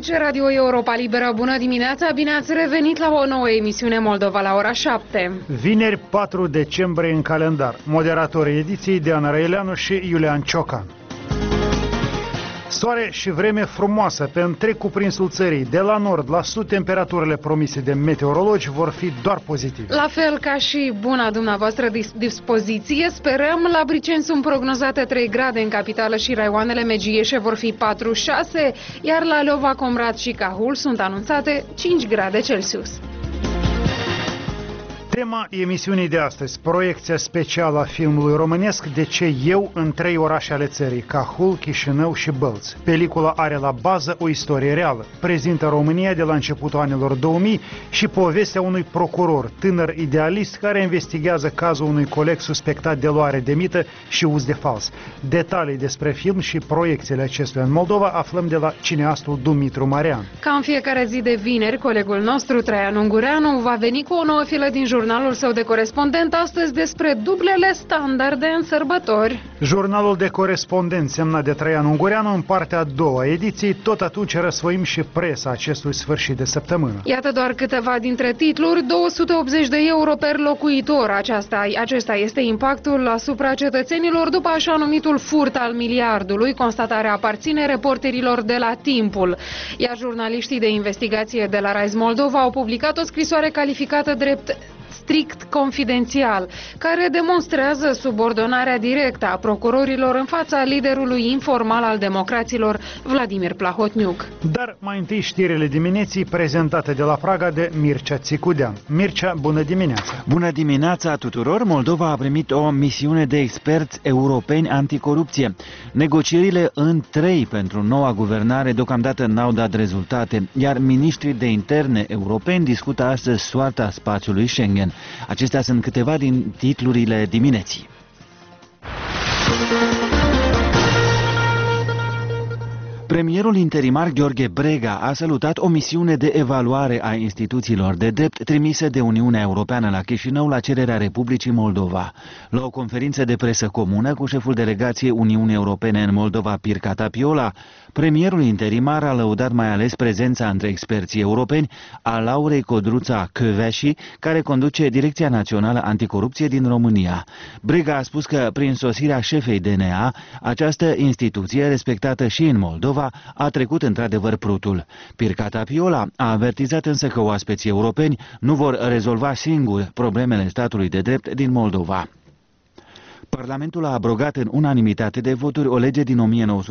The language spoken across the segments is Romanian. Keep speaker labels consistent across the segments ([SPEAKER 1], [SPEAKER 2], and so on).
[SPEAKER 1] Aici Radio Europa Liberă, bună dimineața, bine ați revenit la o nouă emisiune Moldova la ora 7.
[SPEAKER 2] Vineri 4 decembrie în calendar. Moderatorii ediției Diana Răileanu și Iulian Ciocan. Soare și vreme frumoasă pe întreg cuprinsul țării. De la nord la sud, temperaturile promise de meteorologi vor fi doar pozitive.
[SPEAKER 1] La fel ca și buna dumneavoastră dispoziție, sperăm. La Briceni sunt prognozate 3 grade în capitală și raioanele Megieșe vor fi 4-6, iar la Leova, Comrat și Cahul sunt anunțate 5 grade Celsius.
[SPEAKER 2] Tema emisiunii de astăzi, proiecția specială a filmului românesc De ce eu în 3 orașe ale țării, Cahul, Chișinău și Bălți. Pelicula are la bază o istorie reală, prezintă România de la începutul anilor 2000 și povestea unui procuror, tânăr idealist, care investigează cazul unui coleg suspectat de luare de mită și uz de fals. Detalii despre film și proiecțiile acestuia în Moldova aflăm de la cineastul Dumitru Marian.
[SPEAKER 1] Ca în fiecare zi de vineri, colegul nostru, Traian Ungureanu, va veni cu o nouă filă din jurnalul său de corespondent astăzi despre dublele standarde în sărbători.
[SPEAKER 2] Jurnalul de corespondent semnat de Traian Ungureanu în partea a doua ediției, tot atunci răsfoim și presa acestui sfârșit de săptămână.
[SPEAKER 1] Iată doar câteva dintre titluri: 280 de euro per locuitor. Acesta este impactul asupra cetățenilor după așa numitul furt al miliardului. Constatarea aparține reporterilor de la Timpul. Iar jurnaliștii de investigație de la Rise Moldova au publicat o scrisoare calificată drept strict confidențial, care demonstrează subordonarea directă a procurorilor în fața liderului informal al democraților, Vladimir Plahotniuc.
[SPEAKER 2] Dar mai întâi știrile dimineții prezentate de la Praga de Mircea Țicudean. Mircea, bună dimineața!
[SPEAKER 3] Bună dimineața tuturor! Moldova a primit o misiune de experți europeni anticorupție. Negocierile în 3 pentru noua guvernare deocamdată n-au dat rezultate, iar miniștrii de interne europeni discută astăzi soarta spațiului Schengen. Acestea sunt câteva din titlurile dimineții. Premierul interimar Gheorghe Brega a salutat o misiune de evaluare a instituțiilor de drept trimise de Uniunea Europeană la Chișinău la cererea Republicii Moldova. La o conferință de presă comună cu șeful delegației Uniunii Europene în Moldova, Pirca Tapiola, premierul interimar a lăudat mai ales prezența între experții europeni a Laurei Codruța Căveși, care conduce Direcția Națională Anticorupție din România. Brega a spus că prin sosirea șefei DNA, această instituție, respectată și în Moldova, a trecut într-adevăr prutul. Pirca Tapiola a avertizat însă că oaspeții europeni nu vor rezolva singuri problemele statului de drept din Moldova. Parlamentul a abrogat în unanimitate de voturi o lege din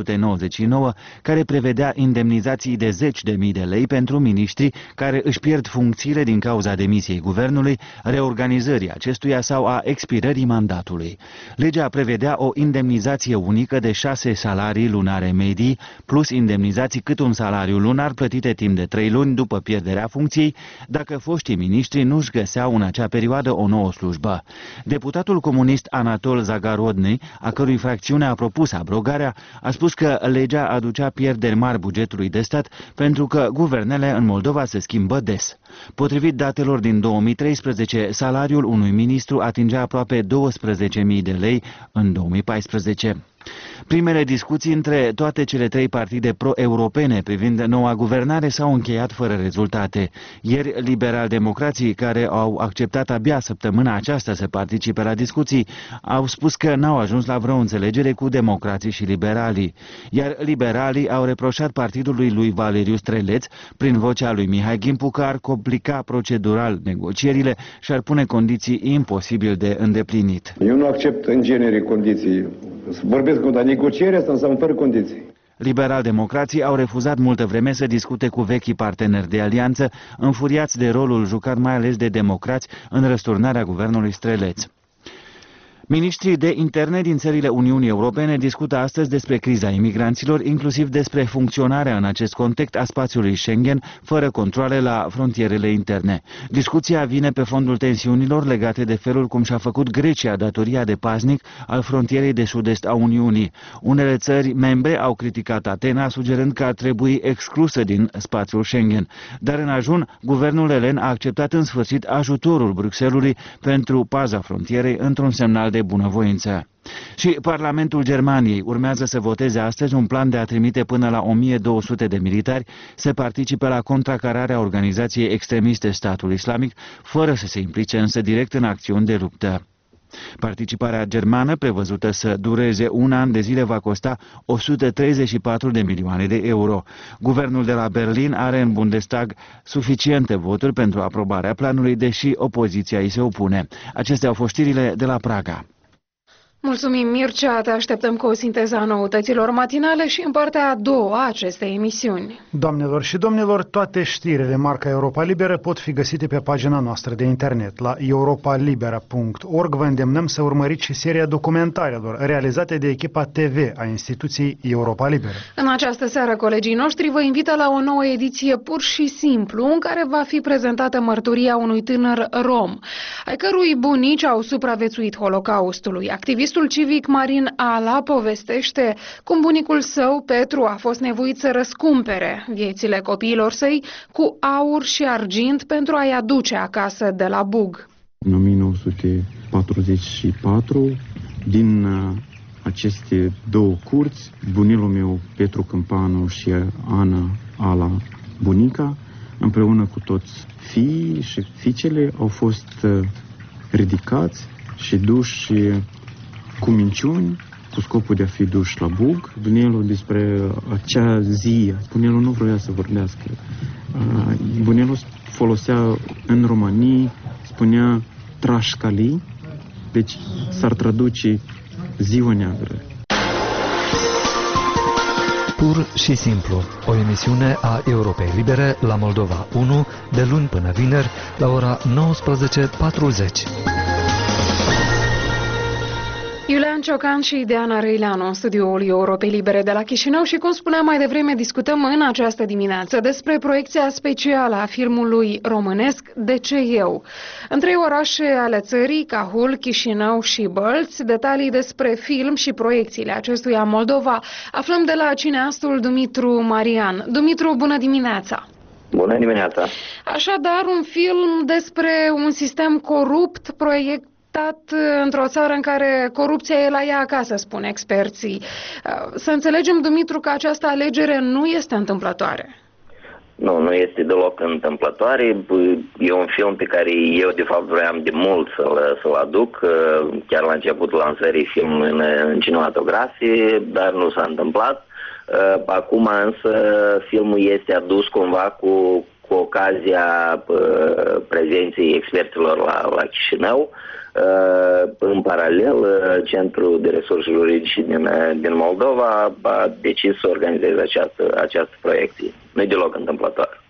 [SPEAKER 3] 1999 care prevedea indemnizații de 10.000 de lei pentru miniștri care își pierd funcțiile din cauza demisiei guvernului, reorganizării acestuia sau a expirării mandatului. Legea prevedea o indemnizație unică de 6 salarii lunare medii, plus indemnizații cât un salariu lunar plătite timp de 3 luni după pierderea funcției, dacă foștii miniștri nu-și găseau în acea perioadă o nouă slujbă. Deputatul comunist Anatol Zagarodny, a cărui fracțiune a propus abrogarea, a spus că legea aducea pierderi mari bugetului de stat pentru că guvernele în Moldova se schimbă des. Potrivit datelor din 2013, salariul unui ministru atingea aproape 12.000 de lei în 2014. Primele discuții între toate cele 3 partide pro-europene privind noua guvernare s-au încheiat fără rezultate. Ieri, liberal-democrații, care au acceptat abia săptămâna aceasta să participe la discuții, au spus că n-au ajuns la vreo înțelegere cu democrații și liberalii. Iar liberalii au reproșat partidului lui Valeriu Streleț, prin vocea lui Mihai Gimpu, că ar complica procedural negocierile și ar pune condiții imposibil de îndeplinit.
[SPEAKER 4] Eu nu accept în genere condiții. Vorbesc cu negocierea asta înseamnă fără condiții.
[SPEAKER 3] Liberal-democrații au refuzat multă vreme să discute cu vechii parteneri de alianță, înfuriați de rolul jucat mai ales de democrați în răsturnarea guvernului Streleț. Ministrii de interne din țările Uniunii Europene discută astăzi despre criza imigranților, inclusiv despre funcționarea în acest context a spațiului Schengen, fără controale la frontierele interne. Discuția vine pe fondul tensiunilor legate de felul cum și-a făcut Grecia datoria de paznic al frontierei de sud-est a Uniunii. Unele țări membre au criticat Atena, sugerând că ar trebui exclusă din spațiul Schengen. Dar în ajun, guvernul elen a acceptat în sfârșit ajutorul Bruxellesului pentru paza frontierei într-un semnal de bunăvoință. Și Parlamentul Germaniei urmează să voteze astăzi un plan de a trimite până la 1200 de militari să participe la contracararea organizației extremiste Statul Islamic, fără să se implice însă direct în acțiuni de luptă. Participarea germană, prevăzută să dureze un an de zile, va costa 134 de milioane de euro. Guvernul de la Berlin are în Bundestag suficiente voturi pentru aprobarea planului, deși opoziția îi se opune. Acestea au fost știrile de la Praga.
[SPEAKER 1] Mulțumim, Mircea, te așteptăm cu o sinteză a noutăților matinale și în partea a doua a acestei emisiuni.
[SPEAKER 2] Doamnelor și domnilor, toate știrile marca Europa Liberă pot fi găsite pe pagina noastră de internet. La europalibera.org vă îndemnăm să urmăriți și seria documentarelor realizate de echipa TV a instituției Europa Liberă.
[SPEAKER 1] În această seară, colegii noștri vă invită la o nouă ediție pur și simplu, în care va fi prezentată mărturia unui tânăr rom, ai cărui bunici au supraviețuit Holocaustului. Activistul civic Marin Ala povestește cum bunicul său, Petru, a fost nevoit să răscumpere viețile copiilor săi cu aur și argint pentru a-i aduce acasă de la Bug.
[SPEAKER 5] În 1944, din aceste două curți, bunelul meu, Petru Câmpanu și Ana Ala, bunica, împreună cu toți fiii și fiicele, au fost ridicați și duși cu minciuni, cu scopul de a fi duși la Bug. Bunelul despre acea zi, bunelul nu vrea să vorbească. Bunelul folosea în romanii, spunea trașcali, deci s-ar traduce ziua neagră.
[SPEAKER 6] Pur și simplu, o emisiune a Europei Libere la Moldova 1, de luni până vineri, la ora 19:40.
[SPEAKER 1] Iulian Ciocan și Diana Răileanu în studioul Europei Libere de la Chișinău și, cum spuneam mai devreme, discutăm în această dimineață despre proiecția specială a filmului românesc De ce eu? În 3 orașe ale țării, Cahul, Chișinău și Bălți, detalii despre film și proiecțiile acestuia în Moldova aflăm de la cineastul Dumitru Marian. Dumitru, bună dimineața!
[SPEAKER 7] Bună dimineața! Așadar,
[SPEAKER 1] un film despre un sistem corupt, proiect într-o țară în care corupția e la ea acasă, spun experții. Să înțelegem, Dumitru, că această alegere nu este întâmplătoare.
[SPEAKER 7] Nu este deloc întâmplătoare. E un film pe care eu, de fapt, vroiam de mult să-l aduc, chiar la începutul lansării filmului în cinematografie, dar nu s-a întâmplat. Acum, însă, filmul este adus cumva cu ocazia prezenței experților la Chișinău. În paralel, Centrul de Resurse Juridice din Moldova a decis să organizeze această proiecție. Nu e deloc întâmplător.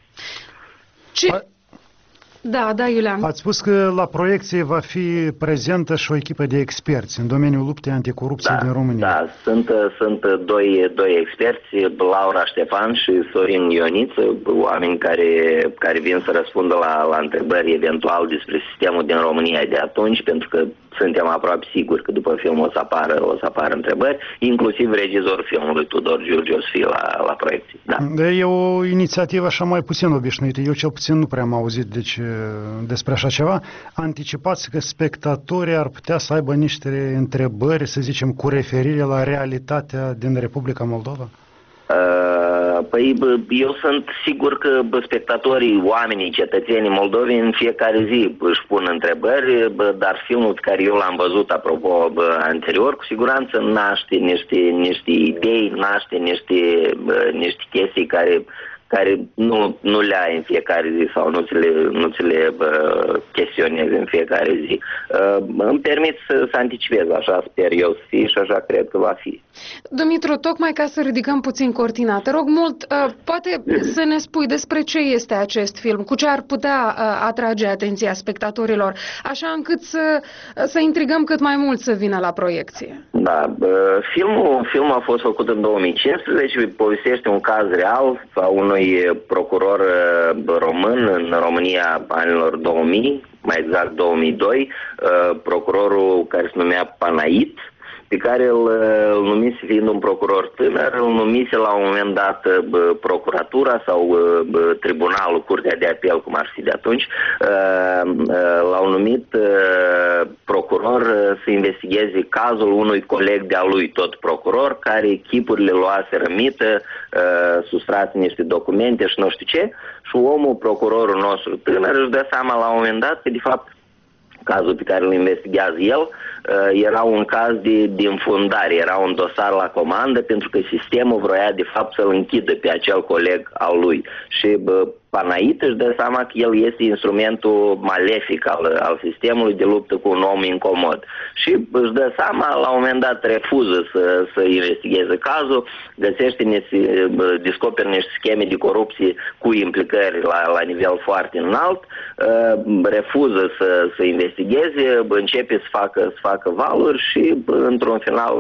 [SPEAKER 1] Da, Iulian.
[SPEAKER 2] Ați spus că la proiecție va fi prezentă și o echipă de experți în domeniul luptei anticorupție din România. Da,
[SPEAKER 7] sunt doi experți, Laura Ștefan și Sorin Ioniță, oameni care vin să răspundă la întrebări eventual despre sistemul din România de atunci, pentru că suntem aproape siguri că după film o să apară întrebări, inclusiv regizorul filmului Tudor Giurgiu o să fie la proiecție. Da.
[SPEAKER 2] E o inițiativă așa mai puțin obișnuită. Eu cel puțin nu prea am auzit despre așa ceva. Anticipați că spectatorii ar putea să aibă niște întrebări, să zicem, cu referire la realitatea din Republica Moldova?
[SPEAKER 7] Păi eu sunt sigur că spectatorii, oamenii, cetățenii moldoveni în fiecare zi își pun întrebări, dar filmul pe care eu l-am văzut, apropo, anterior, cu siguranță naște niște idei, naște niște chestii care nu le ai în fiecare zi sau nu ți le chestionezi în fiecare zi. Îmi permit să anticipez, așa sper eu să fie și așa cred că va fi.
[SPEAKER 1] Dumitru, tocmai ca să ridicăm puțin cortina, te rog mult, poate să ne spui despre ce este acest film, cu ce ar putea atrage atenția spectatorilor, așa încât să intrigăm cât mai mult să vină la proiecție.
[SPEAKER 7] Da, filmul a fost făcut în 2015, povestește un caz real a unui procuror român în România anilor 2000, mai exact 2002, procurorul care se numea Panait, pe care îl numise fiind un procuror tânăr, îl numise la un moment dat procuratura sau tribunalul, curtea de apel, cum ar fi de atunci, l-au numit procuror să investigheze cazul unui coleg de-a lui, tot procuror, care chipurile luaseră mită, sustrase niște documente și nu știu ce, și omul, procurorul nostru tânăr, își dă seama la un moment dat că, de fapt, cazul pe care îl investighează el era un caz de înfundare, era un dosar la comandă, pentru că sistemul vroia, de fapt, să-l închidă pe acel coleg al lui. Și Panait își dă seama că el este instrumentul malefic al sistemului de luptă cu un om incomod. Și își dă seama, la un moment dat refuză să investigheze cazul, descoperă niște scheme de corupție cu implicări la nivel foarte înalt, refuză să investigheze, începe să facă valuri și într-un final...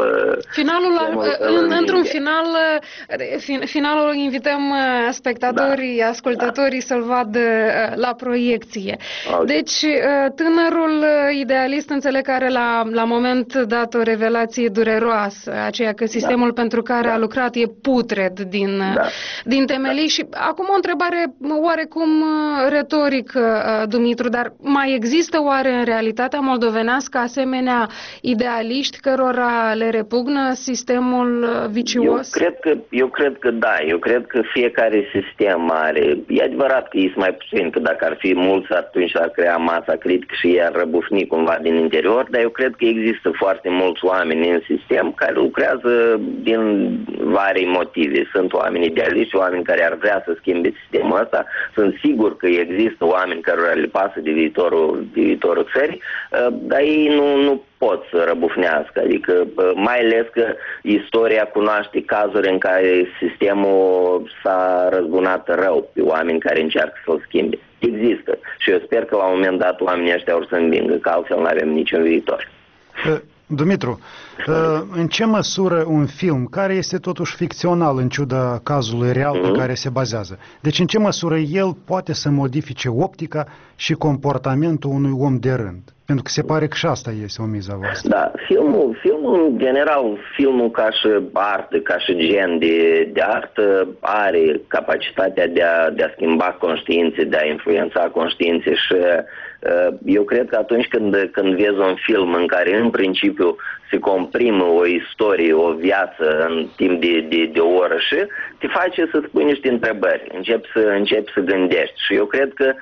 [SPEAKER 1] Finalul invităm spectatorii, ascultătorii să-l vadă la proiecție. Deci, tânărul idealist înțeleg că are la moment dat o revelație dureroasă, aceea că sistemul pentru care a lucrat e putred din temelii. Și acum o întrebare oarecum retorică, Dumitru, dar mai există oare în realitatea moldovenească asemenea idealiști cărora le repugnă sistemul vicios?
[SPEAKER 7] Eu cred că da. Eu cred că fiecare sistem are... E adevărat că e mai puțin, că dacă ar fi mulți, atunci ar crea masa critică și i-ar răbufni cumva din interior, dar eu cred că există foarte mulți oameni în sistem care lucrează din vari motive. Sunt oameni idealiști, oameni care ar vrea să schimbe sistemul ăsta. Sunt sigur că există oameni care le pasă de viitorul țării, dar ei nu pot să răbufnească. Adică, mai ales că istoria cunoaște cazuri în care sistemul s-a răzbunat rău pe oameni care încearcă să-l schimbe. Există. Și eu sper că la un moment dat oamenii ăștia or să învingă, că altfel nu avem niciun viitor.
[SPEAKER 2] Dumitru, în ce măsură un film, care este totuși ficțional în ciuda cazului real pe care se bazează, deci în ce măsură el poate să modifice optica și comportamentul unui om de rând? Pentru că se pare că și asta este o miză voastră.
[SPEAKER 7] Da, filmul în general, filmul ca și artă, ca și gen de artă, are capacitatea de a schimba conștiințe, de a influența conștiințe și eu cred că atunci când vezi un film în care în principiu se comprimă o istorie, o viață în timp de o oră și te face să-ți pui niște întrebări, începi să gândești. Și eu cred că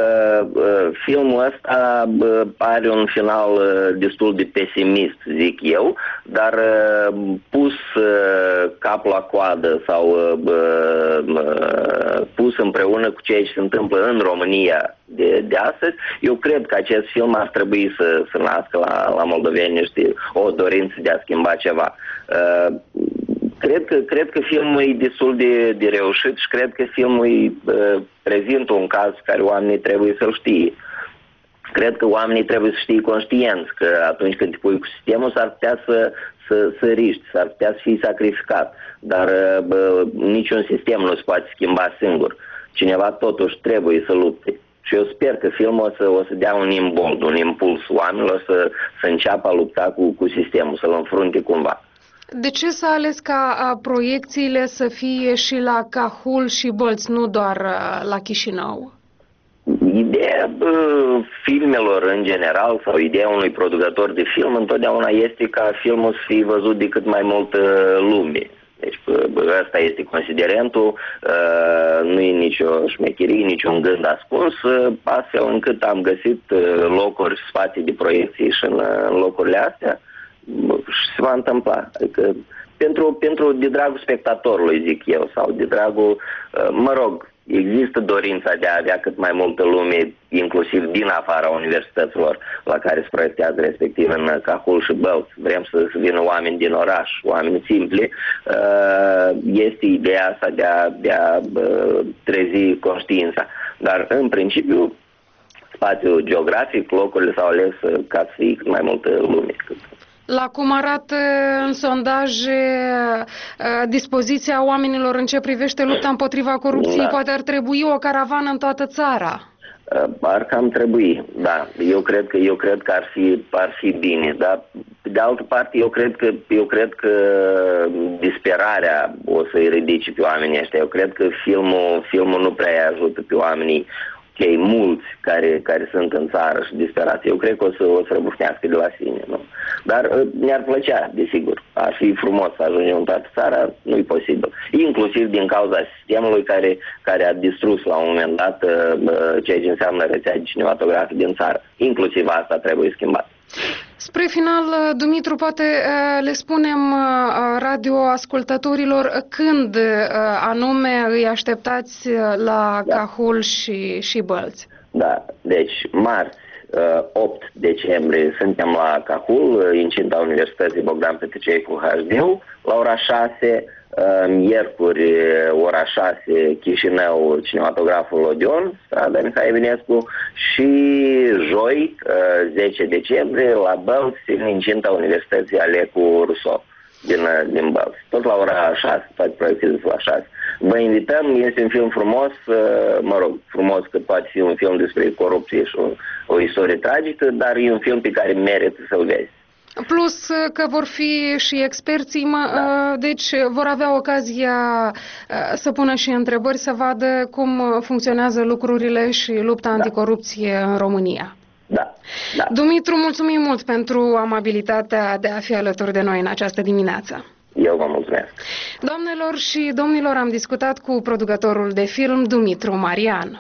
[SPEAKER 7] filmul ăsta are un final destul de pesimist, zic eu, dar pus cap la coadă sau pus împreună cu ceea ce se întâmplă în România de astăzi, eu cred că acest film ar trebui să nască la moldoveni o dorință de a schimba ceva. Cred că filmul e destul de reușit și cred că filmul prezintă un caz care oamenii trebuie să-l știe. Cred că oamenii trebuie să știe conștienți că atunci când te pui cu sistemul s-ar putea să riști, s-ar putea să fii sacrificat. Dar niciun sistem nu se poate schimba singur. Cineva totuși trebuie să lupte. Și eu sper că filmul o să dea un imbold, un impuls oamenilor să înceapă a lupta cu sistemul, să-l înfrunte cumva.
[SPEAKER 1] De ce s-a ales ca proiecțiile să fie și la Cahul și Bălți, nu doar la Chișinău?
[SPEAKER 7] Ideea filmelor în general sau ideea unui producător de film întotdeauna este ca filmul să fie văzut de cât mai multă lume. Deci ăsta este considerentul, nu e nicio șmecherie, niciun gând ascuns, astfel încât am găsit locuri, spații de proiecție și în locurile astea și se va întâmpla. Adică de dragul spectatorului, zic eu, sau de dragul, există dorința de a avea cât mai multă lume, inclusiv din afara universităților la care se proiectează, respectiv în Cahul și Bălți. Vrem să vină oameni din oraș, oameni simpli. Este ideea asta de a trezi conștiința. Dar, în principiu, spațiul geografic, locurile s-au ales ca să fie cât mai multă lume.
[SPEAKER 1] La cum arată în sondaje dispoziția oamenilor în ce privește lupta împotriva corupției? Da. Poate ar trebui o caravană în toată țara.
[SPEAKER 7] Ar cam trebui, da. Eu cred că ar fi bine, dar de altă parte, eu cred că disperarea o să-i ridice pe oamenii ăștia. Eu cred că filmul nu prea ajută pe oamenii cei mulți care sunt în țară și disperați. Eu cred că o să răbufnească de la sine, nu? Dar mi-ar plăcea, desigur. Ar fi frumos să ajungem în toată țara, nu-i posibil. Inclusiv din cauza sistemului care a distrus la un moment dat ceea ce înseamnă rețea de cinematografie din țară. Inclusiv asta trebuie schimbat.
[SPEAKER 1] Spre final, Dumitru, poate le spunem radioascultătorilor când anume îi așteptați la Cahul și Bălți.
[SPEAKER 7] Da, deci marți, 8 decembrie, suntem la Cahul, incinta Universității Bogdan Petricei cu HD-ul, la ora 6, miercuri, ora 6, Chișinău, cinematograful Odeon, strada Mihai Eminescu, și joi, 10 decembrie, la Bălți, în incinta Universității Alecu Rousseau din Bălți. Tot la ora 6, toate proiectele la 6. Vă invităm, este un film frumos, frumos că poate fi un film despre corupție și o istorie tragică, dar e un film pe care merită să-l vezi.
[SPEAKER 1] Plus că vor fi și experții, deci vor avea ocazia să pună și întrebări, să vadă cum funcționează lucrurile și lupta anticorupție în România.
[SPEAKER 7] Da.
[SPEAKER 1] Dumitru, mulțumim mult pentru amabilitatea de a fi alături de noi în această dimineață.
[SPEAKER 7] Eu vă mulțumesc.
[SPEAKER 1] Doamnelor și domnilor, am discutat cu producătorul de film Dumitru Marian.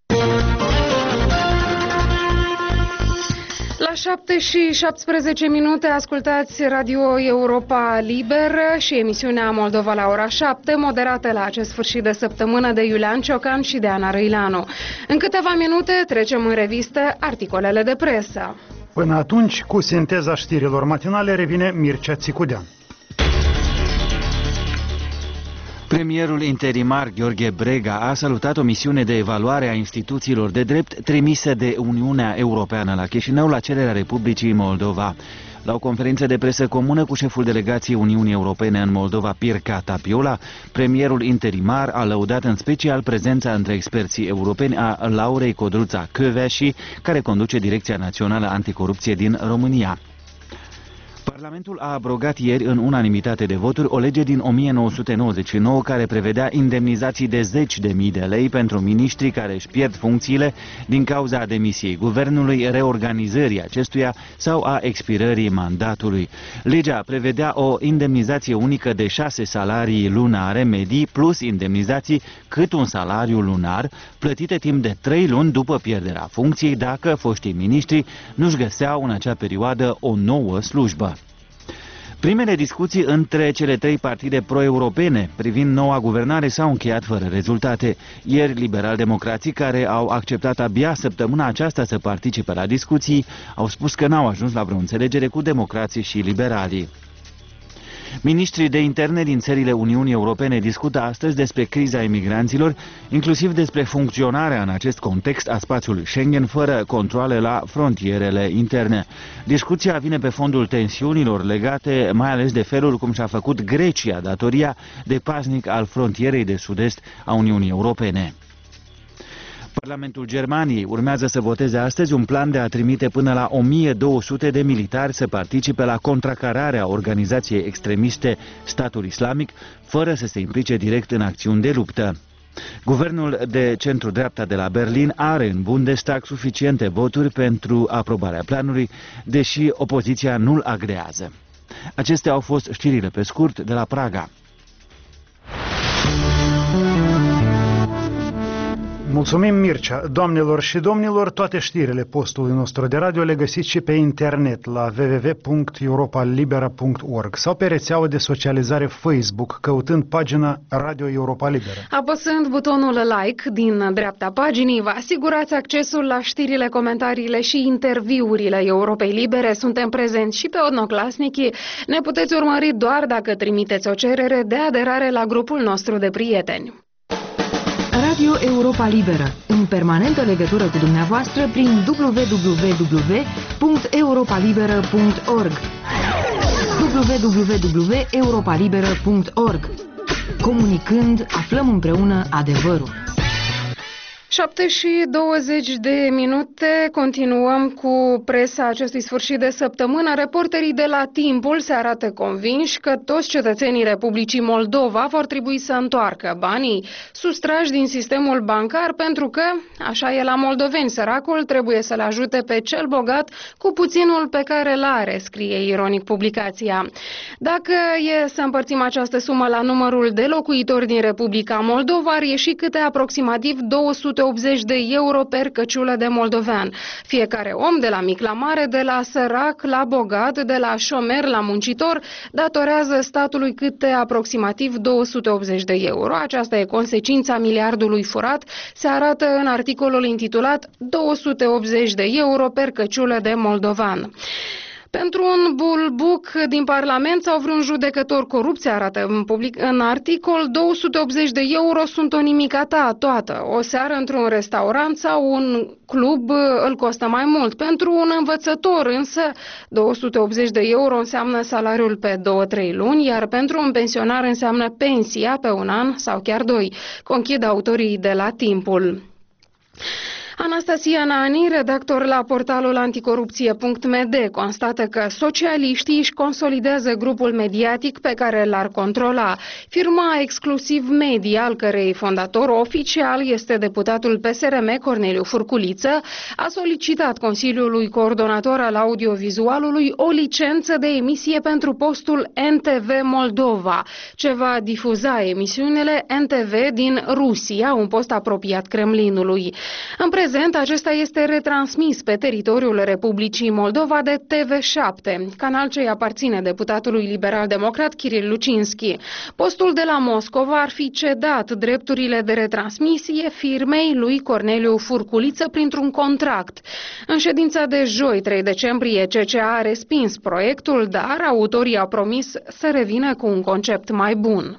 [SPEAKER 1] La 7 și 17 minute ascultați Radio Europa Liberă și emisiunea Moldova la ora 7, moderată la acest sfârșit de săptămână de Iulian Ciocan și de Ana Răileanu. În câteva minute trecem în revistă articolele de presă.
[SPEAKER 2] Până atunci, cu sinteza știrilor matinale, revine Mircea Țicudean.
[SPEAKER 3] Premierul interimar Gheorghe Brega a salutat o misiune de evaluare a instituțiilor de drept trimisă de Uniunea Europeană la Chișinău la cererea Republicii Moldova. La o conferință de presă comună cu șeful delegației Uniunii Europene în Moldova, Pirca Tapiola, premierul interimar a lăudat în special prezența între experții europeni a Laurei Codruța Căveași, care conduce Direcția Națională Anticorupție din România. Parlamentul a abrogat ieri în unanimitate de voturi o lege din 1999 care prevedea indemnizații de 10.000 de lei pentru miniștrii care își pierd funcțiile din cauza demisiei guvernului, reorganizării acestuia sau a expirării mandatului. Legea prevedea o indemnizație unică de 6 salarii lunare medii plus indemnizații cât un salariu lunar, plătite timp de 3 luni după pierderea funcției dacă foștii miniștri nu-și găseau în acea perioadă o nouă slujbă. Primele discuții între cele 3 partide pro-europene privind noua guvernare s-au încheiat fără rezultate. Ieri, liberal-democrații, care au acceptat abia săptămâna aceasta să participe la discuții, au spus că n-au ajuns la vreo înțelegere cu democrații și liberalii. Ministrii de interne din țările Uniunii Europene discută astăzi despre criza imigranților, inclusiv despre funcționarea în acest context a spațiului Schengen fără controale la frontierele interne. Discuția vine pe fondul tensiunilor legate mai ales de felul cum și-a făcut Grecia datoria de paznic al frontierei de sud-est a Uniunii Europene. Parlamentul Germaniei urmează să voteze astăzi un plan de a trimite până la 1200 de militari să participe la contracararea organizației extremiste Statul Islamic, fără să se implice direct în acțiuni de luptă. Guvernul de centru-dreapta de la Berlin are în Bundestag suficiente voturi pentru aprobarea planului, deși opoziția nu-l agrează. Acestea au fost știrile pe scurt de la Praga.
[SPEAKER 2] Mulțumim, Mircea. Doamnelor și domnilor, toate știrile postului nostru de radio le găsiți și pe internet la www.europalibera.org sau pe rețeaua de socializare Facebook, căutând pagina Radio Europa Liberă.
[SPEAKER 1] Apăsând butonul like din dreapta paginii, vă asigurați accesul la știrile, comentariile și interviurile Europei Libere. Suntem prezenți și pe Odnoclasnici. Ne puteți urmări doar dacă trimiteți o cerere de aderare la grupul nostru de prieteni.
[SPEAKER 8] Radio Europa Liberă, în permanentă legătură cu dumneavoastră prin www.europalibera.org www.europalibera.org. Comunicând, aflăm împreună adevărul.
[SPEAKER 1] 7:20, continuăm cu presa acestui sfârșit de săptămână. Reporterii de la Timpul se arată convinși că toți cetățenii Republicii Moldova vor trebui să întoarcă banii sustrași din sistemul bancar pentru că, așa e la moldoveni, săracul trebuie să-l ajute pe cel bogat cu puținul pe care îl are, scrie ironic publicația. Dacă e să împărțim această sumă la numărul de locuitori din Republica Moldova, ar ieși câte aproximativ 280 de euro per căciulă de moldovean. Fiecare om, de la mic la mare, de la sărac la bogat, de la șomer la muncitor, datorează statului câte aproximativ 280 de euro. Aceasta e consecința miliardului furat, se arată în articolul intitulat 280 de euro per căciulă de moldovan. Pentru un bulbuc din Parlament sau vreun judecător corupție, arată în articol, 280 de euro sunt o nimicata toată. O seară într-un restaurant sau un club îl costă mai mult. Pentru un învățător însă 280 de euro înseamnă salariul pe 2-3 luni, iar pentru un pensionar înseamnă pensia pe un an sau chiar 2. Conchid autorii de la Timpul. Anastasia Nani, redactor la portalul anticorupție.md, constată că socialiștii își consolidează grupul mediatic pe care l-ar controla. Firma Exclusiv Media, al cărei fondator oficial este deputatul PSRM Corneliu Furculiță, a solicitat Consiliului Coordonator al Audiovizualului o licență de emisie pentru postul NTV Moldova, ce va difuza emisiunile NTV din Rusia, un post apropiat Kremlinului. În prezent, acesta este retransmis pe teritoriul Republicii Moldova de TV7, canal ce îi aparține deputatului liberal-democrat Kiril Lucinski. Postul de la Moscova ar fi cedat drepturile de retransmisie firmei lui Corneliu Furculiță printr-un contract. În ședința de joi, 3 decembrie, CCA a respins proiectul, dar autorii au promis să revină cu un concept mai bun.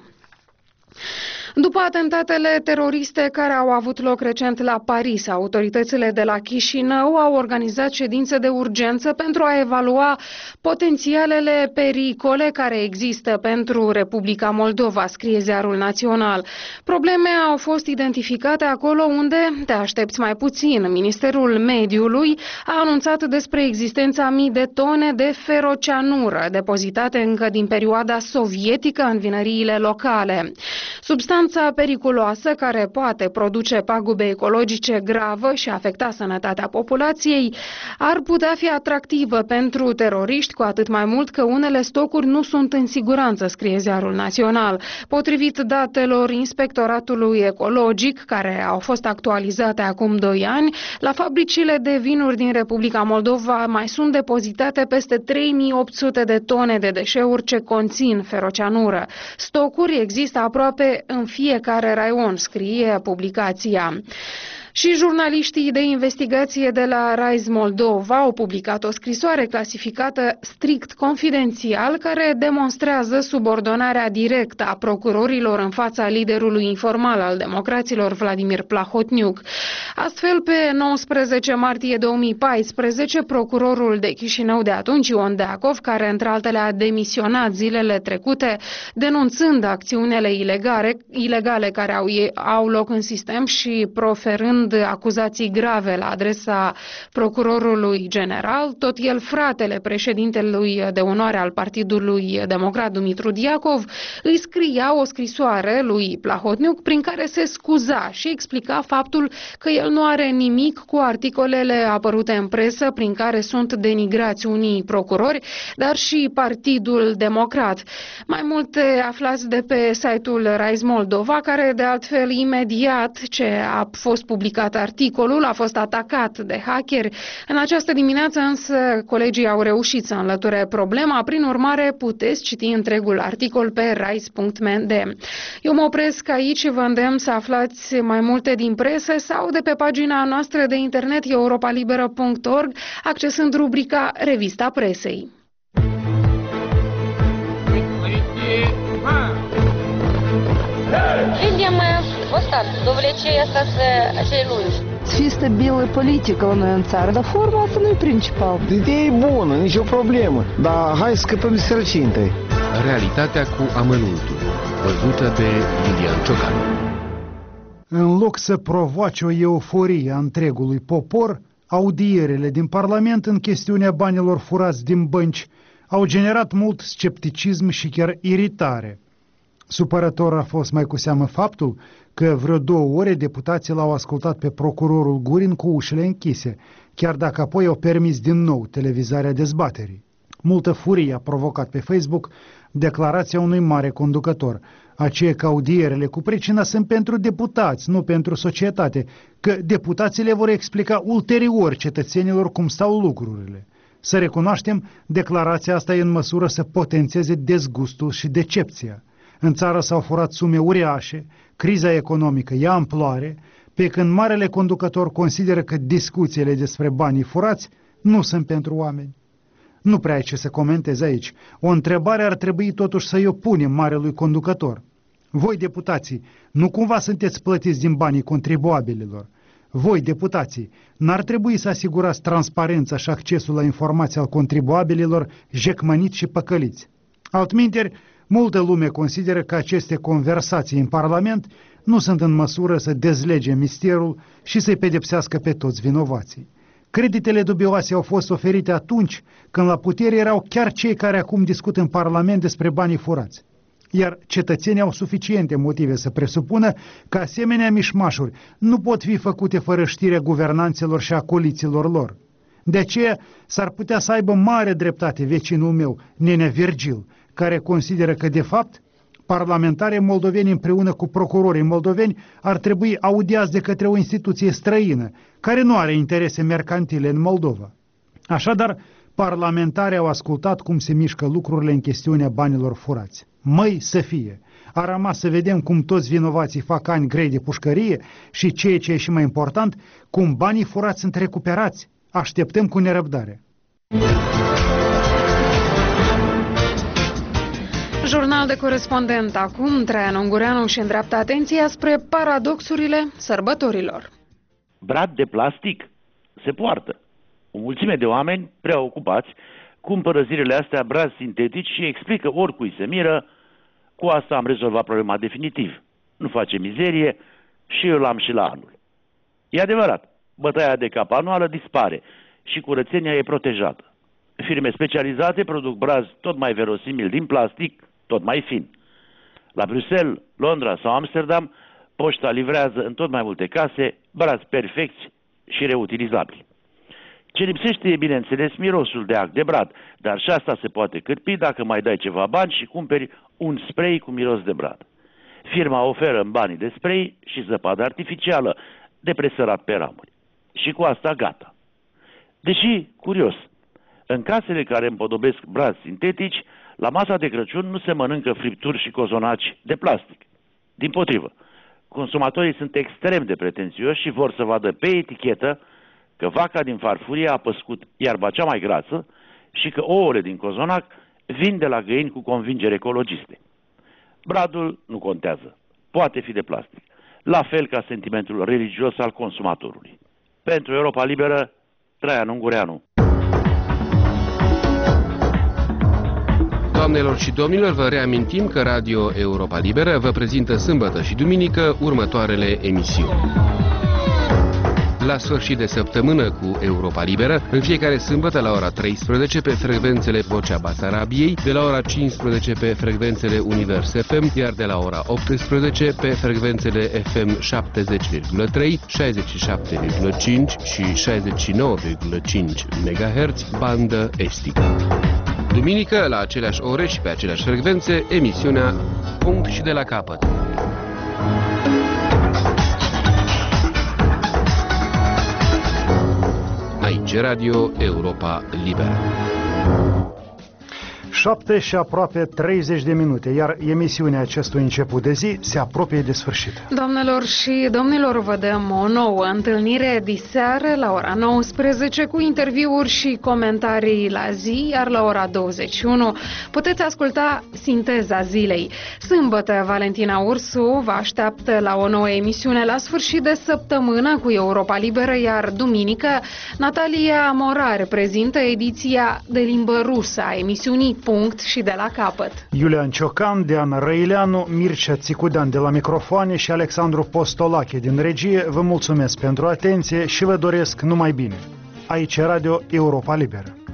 [SPEAKER 1] După atentatele teroriste care au avut loc recent la Paris, autoritățile de la Chișinău au organizat ședințe de urgență pentru a evalua potențialele pericole care există pentru Republica Moldova, scrie Ziarul Național. Probleme au fost identificate acolo unde te aștepți mai puțin. Ministerul Mediului a anunțat despre existența mii de tone de ferocianură, depozitate încă din perioada sovietică în vinăriile locale. Substanța periculoasă care poate produce pagube ecologice gravă și afecta sănătatea populației ar putea fi atractivă pentru teroriști, cu atât mai mult că unele stocuri nu sunt în siguranță, scrie Ziarul Național. Potrivit datelor Inspectoratului Ecologic, care au fost actualizate acum 2 ani, la fabricile de vinuri din Republica Moldova mai sunt depozitate peste 3800 de tone de deșeuri ce conțin ferocianură. Stocuri există aproape în fiecare raion, scrie publicația. Și jurnaliștii de investigație de la Rise Moldova au publicat o scrisoare clasificată strict confidențial care demonstrează subordonarea directă a procurorilor în fața liderului informal al democraților Vladimir Plahotniuc. Astfel, pe 19 martie 2014, procurorul de Chișinău de atunci, Ion Deacov, care între altele a demisionat zilele trecute, denunțând acțiunile ilegale care au loc în sistem și proferând acuzații grave la adresa procurorului general, tot el fratele președintelui de onoare al Partidului Democrat Dumitru Diacov îi scria o scrisoare lui Plahotniuc prin care se scuza și explica faptul că el nu are nimic cu articolele apărute în presă prin care sunt denigrați unii procurori, dar și Partidul Democrat. Mai multe aflați de pe site-ul Rise Moldova, care de altfel imediat ce a fost publicat articolul a fost atacat de hackeri. În această dimineață însă colegii au reușit să înlăture problema, prin urmare puteți citi întregul articol pe rise.md. Eu mă opresc aici și vă îndemn să aflați mai multe din presă sau de pe pagina noastră de internet europalibera.org, accesând rubrica Revista Presei.
[SPEAKER 9] Видим вот так, довлечение остаться celulși.
[SPEAKER 10] Să fie stabilă politică la noi în țară, dar forma asta nu e principal.
[SPEAKER 11] Ideea e bună, nicio problemă, dar hai să scăpăm de sărăcie întâi.
[SPEAKER 12] Realitatea cu amănuntul, văzută de Lilian Ciocan.
[SPEAKER 2] În loc să provoace o euforie a întregului popor, audierele din Parlament în chestiunea banilor furați din bănci au generat mult scepticism și chiar iritare. Supărător a fost mai cu seamă faptul că vreo 2 ore deputații l-au ascultat pe procurorul Gurin cu ușile închise, chiar dacă apoi au permis din nou televizarea dezbaterii. Multă furie a provocat pe Facebook declarația unui mare conducător, aceea că audierele cu pricina sunt pentru deputați, nu pentru societate, că deputații le vor explica ulterior cetățenilor cum stau lucrurile. Să recunoaștem, declarația asta e în măsură să potențeze dezgustul și decepția. În țară s-au furat sume uriașe, criza economică ia amploare, pe când marele conducător consideră că discuțiile despre banii furați nu sunt pentru oameni. Nu prea ai ce să comentez aici. O întrebare ar trebui totuși să-i o punem marelui conducător. Voi, deputații, nu cumva sunteți plătiți din banii contribuabililor? Voi, deputații, n-ar trebui să asigurați transparența și accesul la informații al contribuabililor jecmăniți și păcăliți? Altminteri, multă lume consideră că aceste conversații în Parlament nu sunt în măsură să dezlege misterul și să-i pedepsească pe toți vinovații. Creditele dubioase au fost oferite atunci când la putere erau chiar cei care acum discută în Parlament despre banii furați. Iar cetățenii au suficiente motive să presupună că asemenea mișmașuri nu pot fi făcute fără știrea guvernanților și a coliților lor. De aceea s-ar putea să aibă mare dreptate vecinul meu, nenea Virgil, care consideră că, de fapt, parlamentarii moldoveni împreună cu procurorii moldoveni ar trebui audiați de către o instituție străină, care nu are interese mercantile în Moldova. Așadar, parlamentarii au ascultat cum se mișcă lucrurile în chestiunea banilor furați. Măi să fie! A rămas să vedem cum toți vinovații fac ani grei de pușcărie și, ceea ce e și mai important, cum banii furați sunt recuperați. Așteptăm cu nerăbdare.
[SPEAKER 1] Jurnal de corespondent. Acum Traian Ungureanu își îndreaptă atenția spre paradoxurile sărbătorilor.
[SPEAKER 12] Brad de plastic se poartă. O mulțime de oameni preocupați cumpără zilele astea brazi sintetici și explică oricui se miră: cu asta am rezolvat problema definitiv. Nu face mizerie și eu l-am și la anul. E adevărat, bătaia de cap anuală dispare și curățenia e protejată. Firme specializate produc brazi tot mai verosimil din plastic, tot mai fin. La Bruxelles, Londra sau Amsterdam, poșta livrează în tot mai multe case brazi perfecți și reutilizabili. Ce lipsește e, bineînțeles, mirosul de ac de brad, dar și asta se poate cârpi dacă mai dai ceva bani și cumperi un spray cu miros de brad. Firma oferă în banii de spray și zăpadă artificială de presărat pe ramuri. Și cu asta gata. Deși, curios, în casele care împodobesc brazi sintetici, la masa de Crăciun nu se mănâncă fripturi și cozonaci de plastic. Dimpotrivă, consumatorii sunt extrem de pretențioși și vor să vadă pe etichetă că vaca din farfurie a păscut iarba cea mai grață și că ouăle din cozonac vin de la găini cu convingeri ecologiste. Bradul nu contează. Poate fi de plastic. La fel ca sentimentul religios al consumatorului. Pentru Europa Liberă, Traian Ungureanu.
[SPEAKER 13] Doamnelor și domnilor, vă reamintim că Radio Europa Liberă vă prezintă sâmbătă și duminică următoarele emisiuni. La sfârșit de săptămână cu Europa Liberă, în fiecare sâmbătă la ora 13 pe frecvențele Vocea Basarabiei, de la ora 15 pe frecvențele Univers FM, iar de la ora 18 pe frecvențele FM 70,3, 67,5 și 69,5 MHz, bandă estică. Duminică, la aceleași ore și pe aceleași frecvențe, emisiunea Punct și de la capăt. Aici Radio Europa Liberă.
[SPEAKER 2] 7 și aproape 30 de minute, iar emisiunea acestui început de zi se apropie de sfârșit.
[SPEAKER 1] Doamnelor și domnilor, vă dăm o nouă întâlnire diseară la ora 19 cu interviuri și comentarii la zi, iar la ora 21 puteți asculta Sinteza zilei. Sâmbătă, Valentina Ursu vă așteaptă la o nouă emisiune la sfârșit de săptămână cu Europa Liberă, iar duminică Natalia Morar prezintă ediția de limbă rusă a emisiunii punct și de la capăt.
[SPEAKER 2] Iulian Ciocan, Diana Răileanu, Mircea Țicudean de la microfoane și Alexandru Postolache din regie vă mulțumesc pentru atenție și vă doresc numai bine. Aici Radio Europa Liberă.